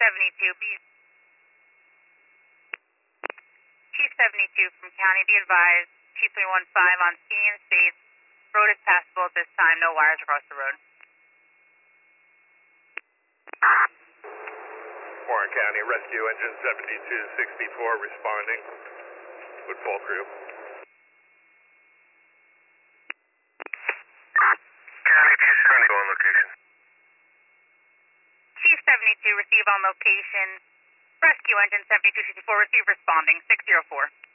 72, Chief 72 from County, be advised, Chief 315 on Skinny and Space. Road is passable at this time, no wires across the road. Warren County, Rescue Engine 7264 responding. Woodfall crew. County, Chief 72 on location. Chief 72, receive on location. Rescue Engine 7264, receive responding, 604.